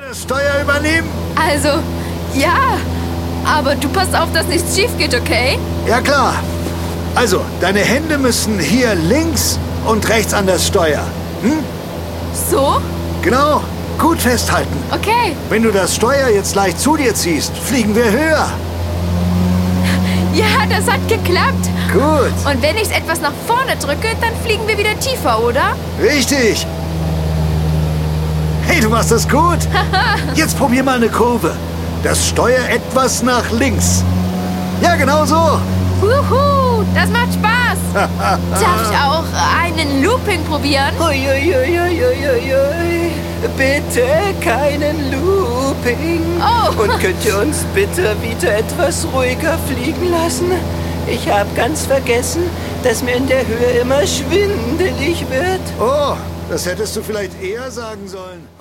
das Steuer übernehmen? Also, ja. Aber du passt auf, dass nichts schief geht, okay? Ja, klar. Also, deine Hände müssen hier links und rechts an das Steuer. Hm? So? Genau. Gut festhalten. Okay. Wenn du das Steuer jetzt leicht zu dir ziehst, fliegen wir höher. Ja, das hat geklappt. Gut. Und wenn ich es etwas nach vorne drücke, dann fliegen wir wieder tiefer, oder? Richtig. Hey, du machst das gut. Jetzt probier mal eine Kurve. Das Steuer etwas nach links. Ja, genau so. Wuhu, das macht Spaß. Darf ich auch einen Looping probieren? Uiuiuiuiui. Bitte keinen Looping. Oh. Und könnt ihr uns bitte wieder etwas ruhiger fliegen lassen? Ich habe ganz vergessen, dass mir in der Höhe immer schwindelig wird. Oh, das hättest du vielleicht eher sagen sollen.